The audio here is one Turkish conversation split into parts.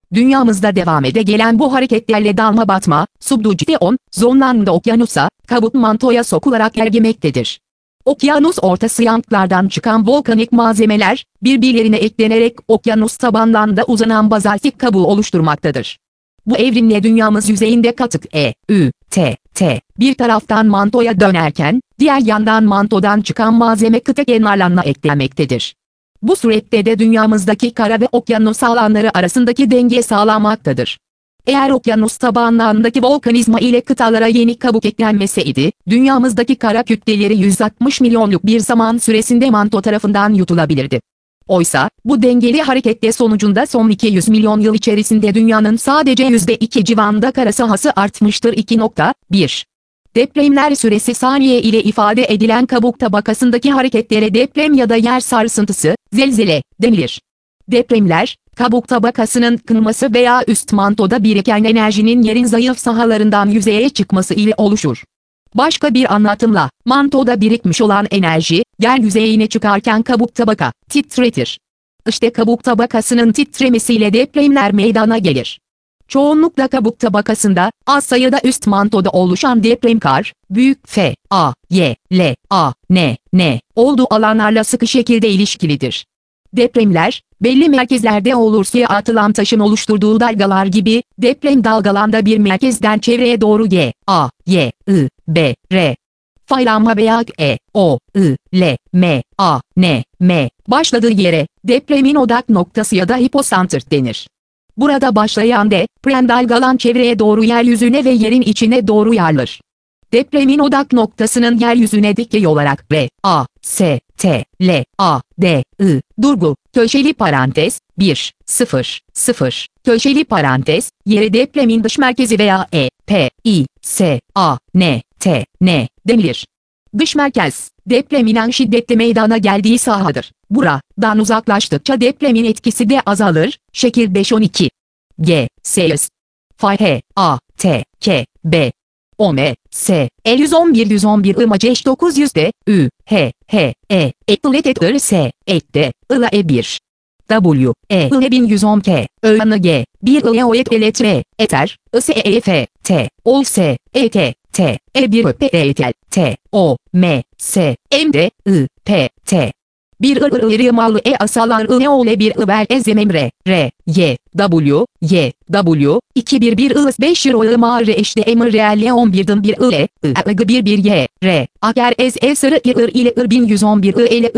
dünyamızda devam ede gelen bu hareketlerle dalma batma, subduksiyon, zonlarında okyanusa, kabuk mantoya sokularak ergemektedir. Okyanus ortası yanklardan çıkan volkanik malzemeler, birbirlerine eklenerek okyanus tabanlarında uzanan bazaltik kabuğu oluşturmaktadır. Bu evrimle dünyamız yüzeyinde katık bir taraftan mantoya dönerken, diğer yandan mantodan çıkan malzeme kıta kenarlarına eklenmektedir. Bu surette de dünyamızdaki kara ve okyanus alanları arasındaki denge sağlanmaktadır. Eğer okyanus tabanlarındaki volkanizma ile kıtalara yeni kabuk eklenmeseydi, dünyamızdaki kara kütleleri 160 milyonluk bir zaman süresinde manto tarafından yutulabilirdi. Oysa, bu dengeli harekette sonucunda son 200 milyon yıl içerisinde dünyanın sadece %2 civarında kara sahası artmıştır. 2.1 Depremler süresi saniye ile ifade edilen kabuk tabakasındaki hareketlere deprem ya da yer sarsıntısı, zelzele, denilir. Depremler, kabuk tabakasının kınması veya üst mantoda biriken enerjinin yerin zayıf sahalarından yüzeye çıkması ile oluşur. Başka bir anlatımla, mantoda birikmiş olan enerji, yer yüzeyine çıkarken kabuk tabaka, titretir. İşte kabuk tabakasının titremesiyle depremler meydana gelir. Çoğunlukla kabuk tabakasında, az sayıda üst mantoda oluşan deprem kar, büyük F, A, Y, L, A, N olduğu alanlarla sıkı şekilde ilişkilidir. Depremler, belli merkezlerde olursa atılan taşın oluşturduğu dalgalar gibi, deprem dalgalanda bir merkezden çevreye doğru G, A, Y, I, B, R. Faylanma veya E, O, I, L, M, A, N, M başladığı yere, depremin odak noktası ya da hiposantr denir. Burada başlayan deprem dalgalan çevreye doğru yeryüzüne ve yerin içine doğru yayılır. Depremin odak noktasının yeryüzüne dikey olarak R, A, S, T, L, A, D, I, durgu, köşeli parantez, 1, 0, 0, köşeli parantez, yeri depremin dış merkezi veya E, P, I, S, A, N, T, N denilir. Dış merkez, depremin en şiddetli meydana geldiği sahadır. Buradan uzaklaştıkça depremin etkisi de azalır. Şekil 5-12. G, S, F, A, T, K, B, O, M, S, E 111 IMACEŞ 900 D, Ü, H, E, Etlet S, D, ILA E1. W, E, ILE 1110 K, ÖN G, 1 ILE O ET, Eter, IS E F, T, OL S, E T, E1 P E T, O, M, S, M D, I, P, T. 1 Irmalı asalar ol 1 Iber ezememre, Y, W, 2 1 Is 5 Irma eşde emre 11'din 1 I, 1 Y, Aker sarı ile 1111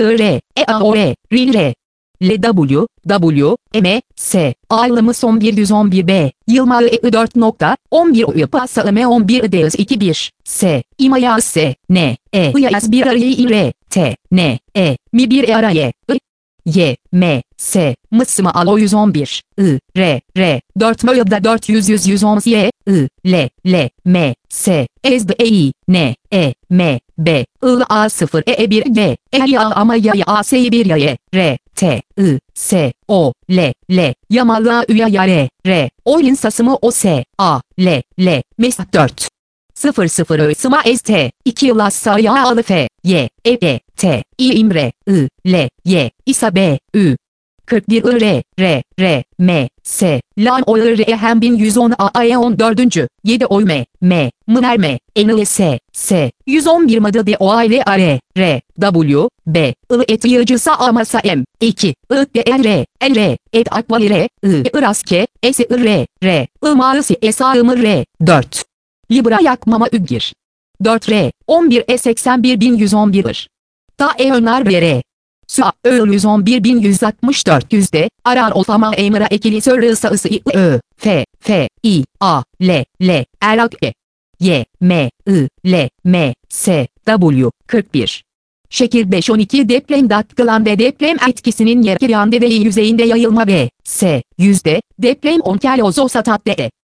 R, W, M, S, aylımı son 111 B, Yılma 4.11 Pasa M 11 Ds 21, S, İmaya S, N, Yaz 1 R, T, N, Mi 1 araya, Y, M, S, Mısma Alo 111, R, 4 Möda 400 110 Y, L, M, S, Ezbe N, M, B, A 0 1 G, Ya ama ya S 1 Y, R, T, S, O, L, Yamala Üya R, Oyun sasımı O S, A, L, Mesut 4. 00 Isma ST, 2 Yılas Saya Alı F, Y, T, İ İmre, L, Y, İsa B, Ü. 41 R, M, S, Lan O R hem 1110 A 14. 7 Oy M, Mıner M, N S, 111 Madı D O I R, W, B, I et yığıcısa Amasa M, 2, I D R, et Akvali R, Iraske, S R, Imarısı Esa Imır R, 4. Libra yakmama Üggir. 4 R, 11 81111. Ta Önar R. Sa 111.164 yüzde, Arar Olfama Emra Ekili Sörrısa Isı F, I, A, L, Erak Y, M, M, S, W, 41. Şekil 5-12 deprem datkılan ve deprem etkisinin yer kirande ve yüzeyinde yayılma ve S, yüzde, deprem onkel ozosatat